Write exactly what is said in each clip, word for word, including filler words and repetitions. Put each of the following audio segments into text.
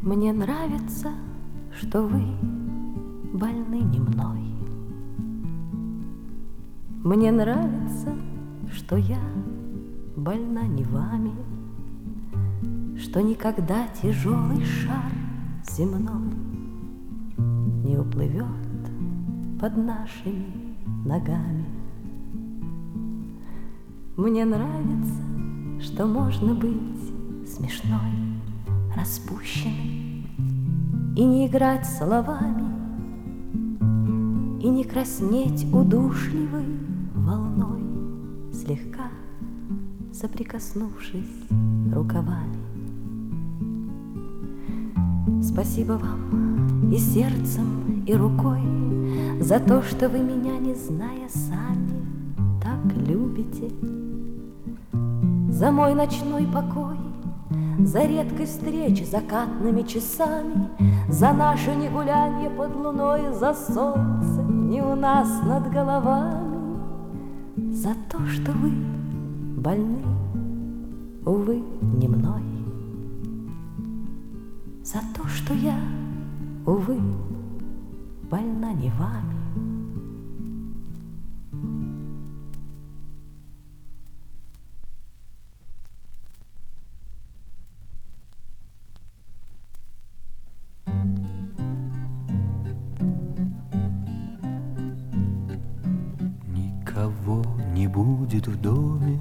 Мне нравится, что вы больны не мной. Мне нравится, что я больна не вами, что никогда тяжелый шар земной не уплывет под нашими ногами. Мне нравится, что можно быть смешной, распущенной и не играть словами, и не краснеть удушливой волной, слегка соприкоснувшись рукавами. Спасибо вам и сердцем, и рукой за то, что вы меня, не зная сами, так любите, за мой ночной покой, за редкость встреч закатными часами, за наше негулянье под луной, за солнце не у нас над головами, за то, что вы больны, увы, не мной, за то, что я, увы, больна не вами. Никого не будет в доме,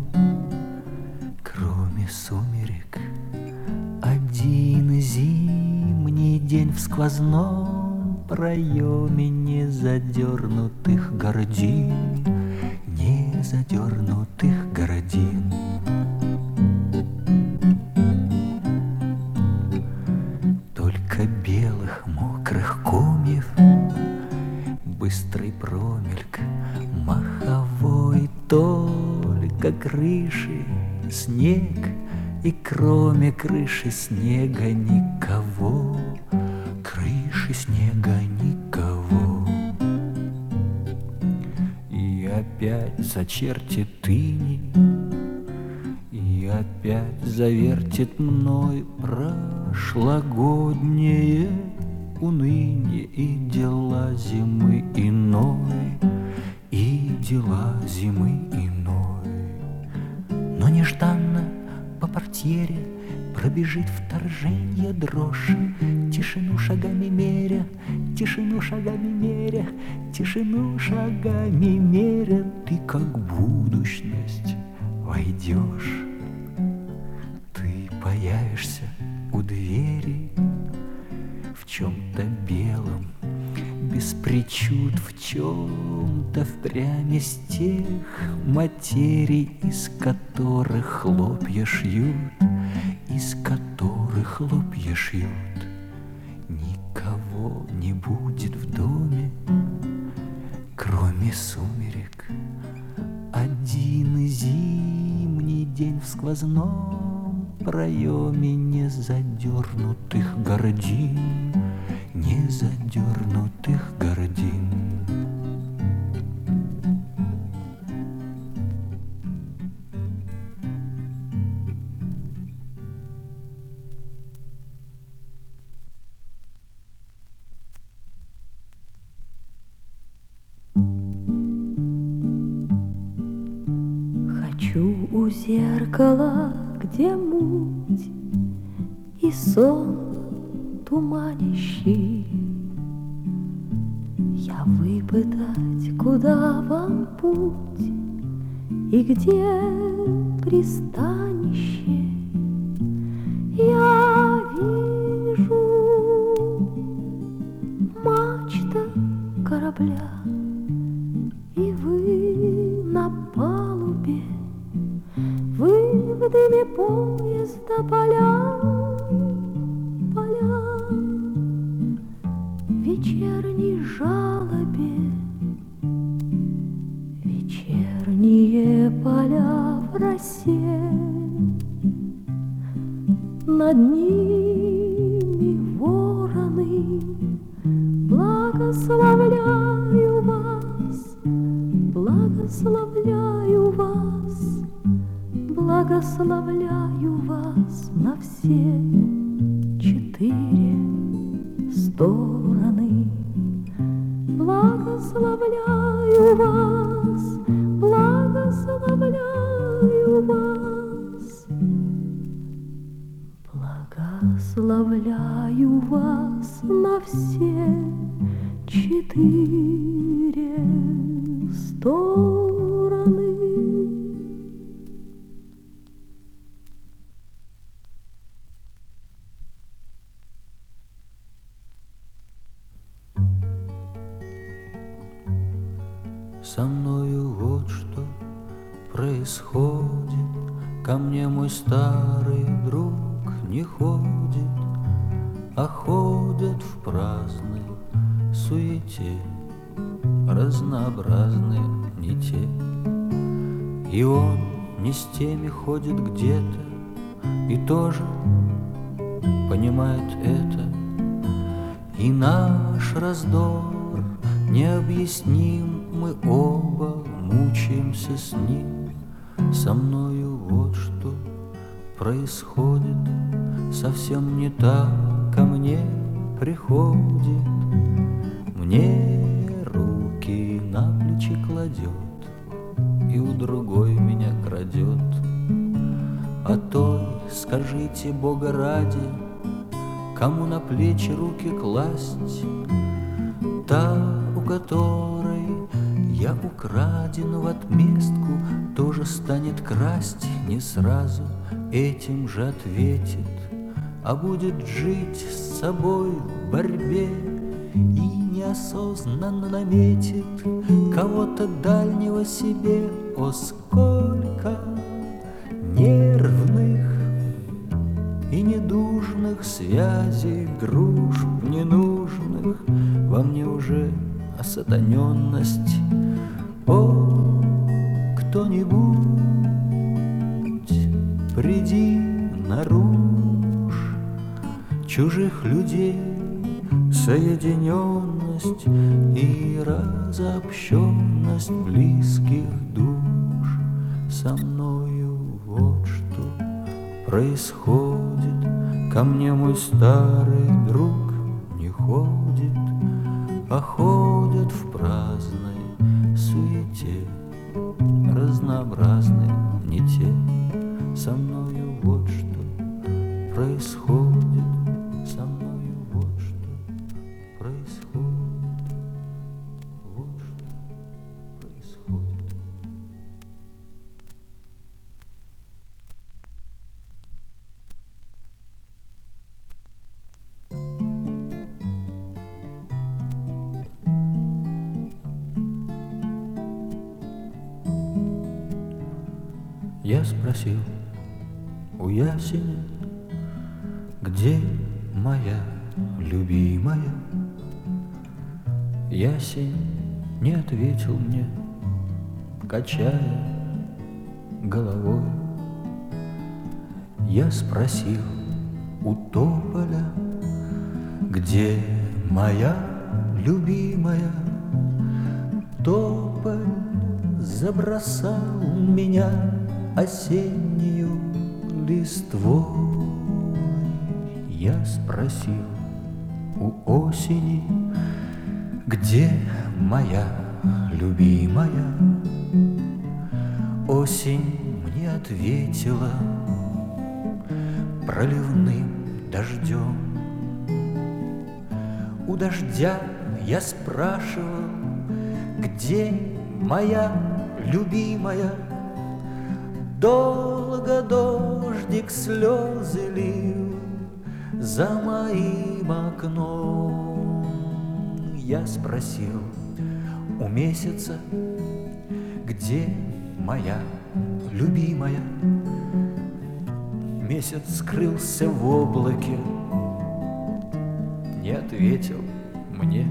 кроме сумерек. Один зимний день в сквозном проеме незадернутых гордин, незадернутых гордин. Только белых мокрых комьев, быстрый промельк маховой, только крыши, снег, и кроме крыши снега никого, крыши снега никого. И опять зачертит тыни, и опять завертит мной прошлогоднее уныние и дела зимы иной, и дела зимы иной. Но нежданно по портьере пробежит вторженье дрожь, тишину шагами меря, тишину шагами меря, тишину шагами меря, ты как будущность войдешь, ты появишься у двери в чем-то белом, без причуд, в чем-то впрямь из тех материй, из которых хлопья шьют, из которых хлопья шьют. Никого не будет в доме, кроме сумерек. Один зимний день в сквозном проеме незадернутых гордин, незадернутых гордин. Хочу у зеркала, где муть и сон туманящий, я выпытать, куда вам путь и где пристанище. Я вижу мачта корабля, и вы на палубе, вы в дыме поезда поля, поля в вечерней жалобе, вечерние поля в росе, над ними вороны. Благословляю вас, благословляю вас, благословляю вас на все четыре стороны. Благословляю вас, благословляю вас, благословляю вас на все четыре стороны. Со мною вот что происходит, ко мне мой старый друг не ходит, а ходят в праздной суете разнообразные не те. И он не с теми ходит где-то и тоже понимает это. И наш раздор необъясним, мы оба мучаемся с ним. Со мною вот что происходит, совсем не так ко мне приходит. Мне руки на плечи кладет и у другой меня крадет. А той, скажите Бога ради, кому на плечи руки класть? Та, у которой я украден в отместку, тоже станет красть не сразу, этим же ответит, а будет жить с собой в борьбе и неосознанно наметит кого-то дальнего себе. О, сколько нервных и недужных связей, дружб ненужных, во мне уже осатаненность. О, кто-нибудь, приди наружь чужих людей, соединенность и разобщенность близких душ. Со мною вот что происходит, ко мне мой старый друг не ходит, а ходят в праздной суете разнообразные не те. Со мною вот что происходит, со мною вот что происходит, вот что происходит. Я спросил у ясеня, где моя любимая? Ясень не ответил мне, качая головой. Я спросил у тополя, где моя любимая? Тополь забросал меня осеннюю листвой. Я спросил у осени, где моя любимая? Осень мне ответила проливным дождем. У дождя я спрашивал, где моя любимая? Долго дождик слезы лил за моим окном. Я спросил у месяца, где моя любимая? Месяц скрылся в облаке, не ответил мне.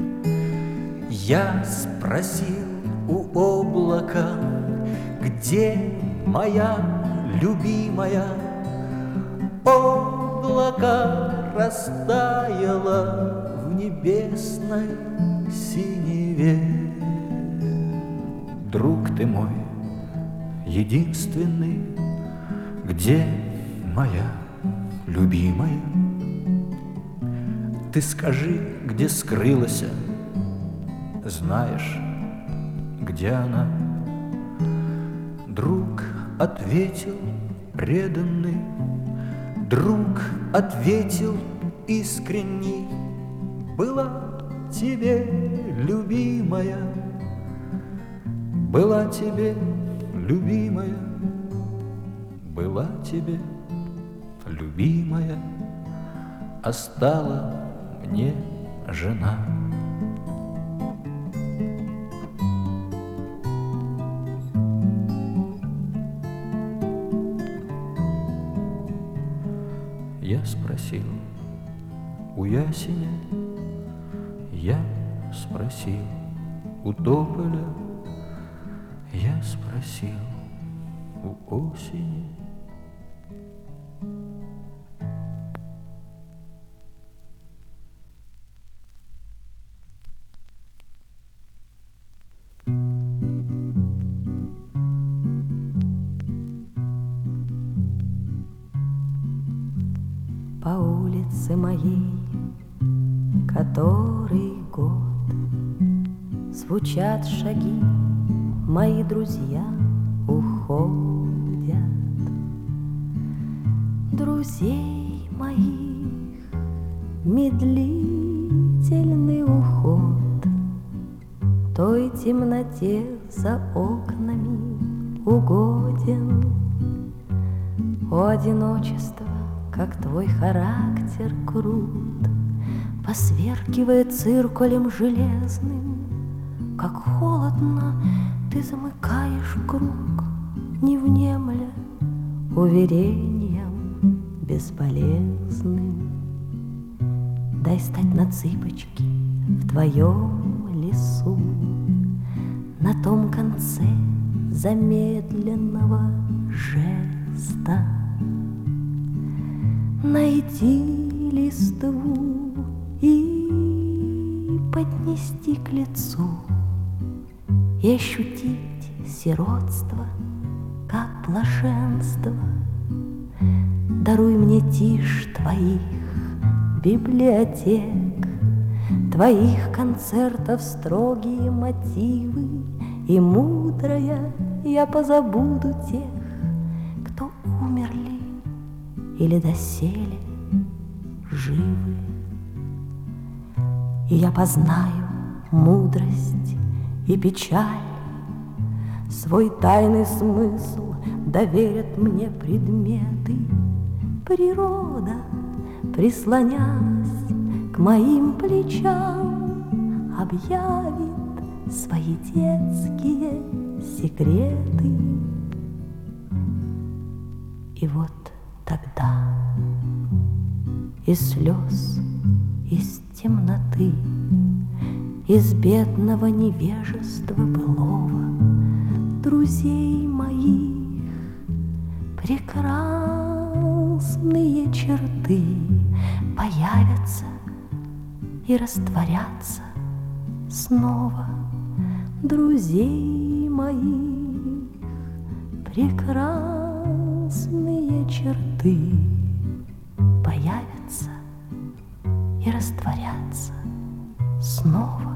Я спросил у облака, где моя любимая? Облако растаяло в небесной синеве. Друг ты мой единственный, где моя любимая? Ты скажи, где скрылась, знаешь, где она? Друг ответил преданный, друг ответил искренний: была тебе любимая, была тебе любимая, была тебе любимая, а стала мне жена. Я спросил у ясеня, я спросил у тополя, я спросил у осени. По улице моей, который год, звучат шаги, мои друзья уходят. Друзей моих медлительный уход той темноте за окнами угоден. О, одиночество, как твой характер крут, посверкивая циркулем железным, как холодно ты замыкаешь круг, не внемля уверением бесполезным. Дай стать на цыпочки в твоем лесу, на том конце замедленного жеста. Найти листву и поднести к лицу, и ощутить сиротство, как блаженство. Даруй мне тишь твоих библиотек, твоих концертов строгие мотивы, и мудрая я позабуду тех, кто умерли или доселе живы. И я познаю мудрость и печаль, свой тайный смысл доверят мне предметы. Природа, прислонясь к моим плечам, объявит свои детские секреты. И вот тогда из слез, из темноты, из бедного невежества былого, друзей моих прекрасные черты появятся и растворятся снова. Друзей моих прекрасные черты появятся и растворятся снова.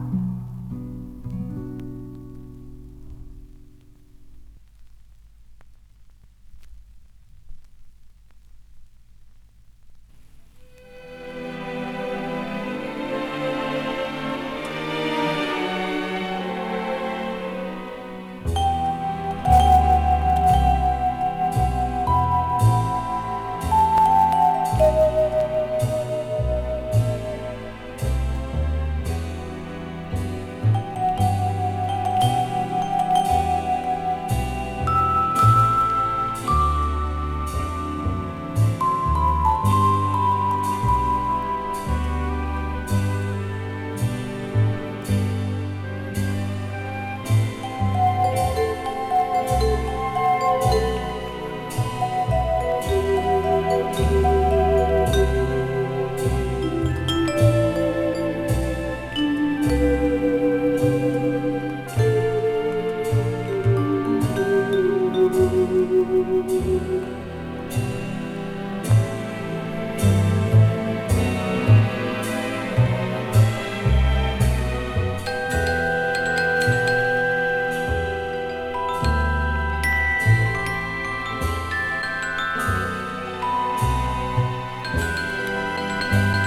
Thank you.